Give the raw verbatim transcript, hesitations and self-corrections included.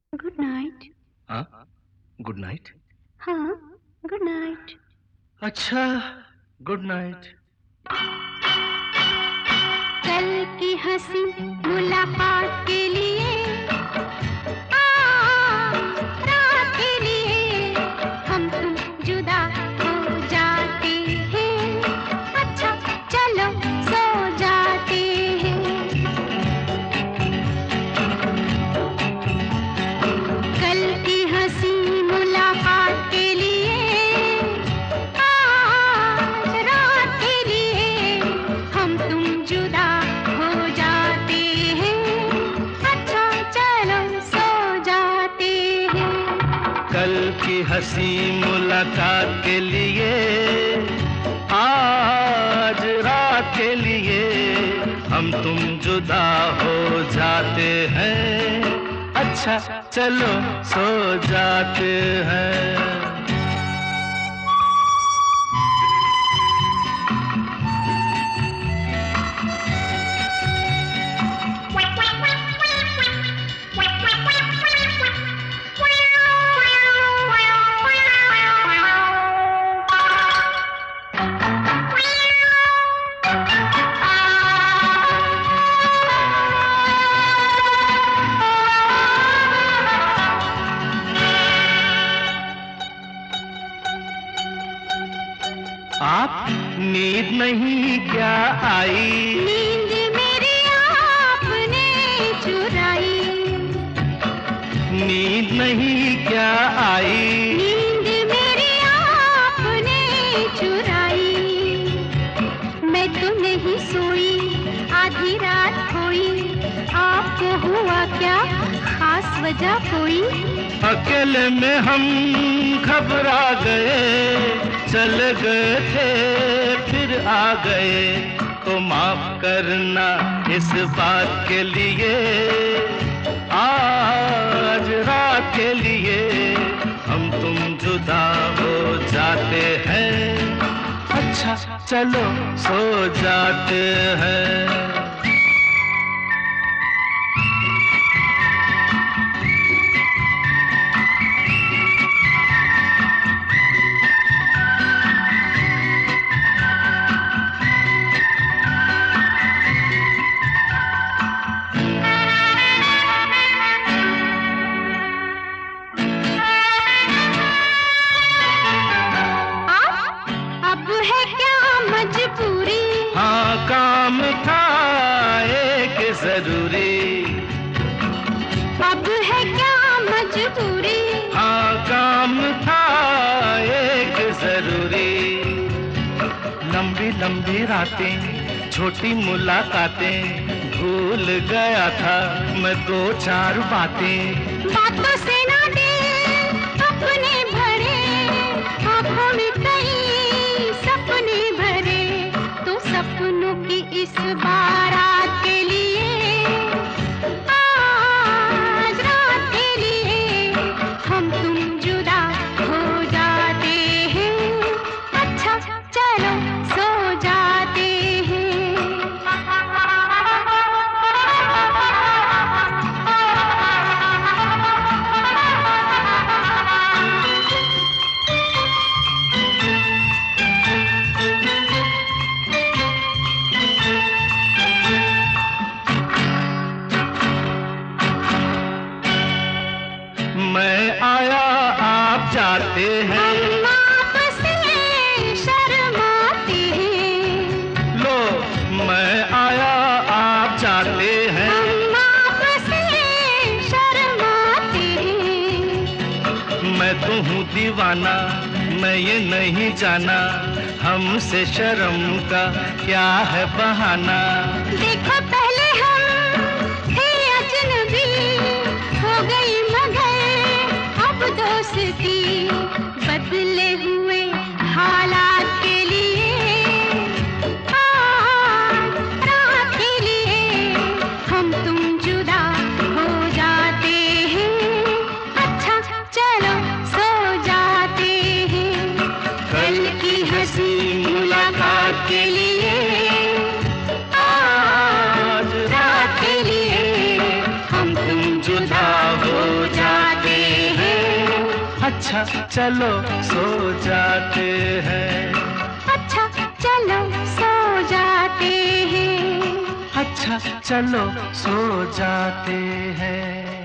Good night. हाँ, good night. हाँ, good night. अच्छा, गुड नाइट। कल की हंसी मुलाकात के लिए, आज रात के लिए हम तुम जुदा हो जाते हैं। अच्छा चलो सो जाते हैं। कल की हंसी मुलाकात के लिए, आज रात के लिए हम तुम जुदा हो जाते हैं। अच्छा चलो सो जाते हैं। कल की हंसी मुलाकात के लिए, आज रात के लिए हम तुम जुदा हो जाते हैं। अच्छा चलो सो जाते हैं। आप नींद नहीं क्या आई? नींद मेरी आपने चुराई। नींद नहीं क्या आई? नींद मेरी आपने चुराई। मैं तो नहीं सोई, आधी रात खोई। आपको हुआ क्या, खास वजह कोई? अकेले में हम घबरा गए, चल गए थे फिर आ गए। तो माफ करना इस बात के लिए, आज रात के लिए हम तुम जुदा हो जाते हैं। अच्छा चलो सो जाते हैं। अब है क्या मजबूरी? हाँ काम था एक जरूरी। अब है क्या मजबूरी? हाँ काम था एक जरूरी। लंबी लंबी रातें, छोटी मुलाकातें, भूल गया था मैं दो चार बातें। बातों से ना दे अपने भरे, आंखों में कई सपने भरे। तो सपनों की इस बारात के लिए, आज रात के लिए हम तुम जुदा हो जाते हैं। अच्छा चलो सो जाते मैं आया आप जाते हैं। हम आपसे शर्माते हैं। लो मैं आया आप जाते हैं। हम आपसे शर्माते हैं। मैं तो हूँ दीवाना, मैं ये नहीं जाना, हमसे शर्म का क्या है बहाना। देखो पहले हम थे अजनबी, हो गई मगर अब दोस्ती। बदले हुए हालात के लिए, आज रात के लिए हम तुम जुदा हो जाते हैं। अच्छा चलो सो जाते हैं। कल की हंसी मुलाकात के लिए, आज रात के लिए हम तुम जुदा हो जाते अच्छा चलो सो जाते हैं, अच्छा चलो सो जाते हैं, अच्छा चलो सो जाते हैं।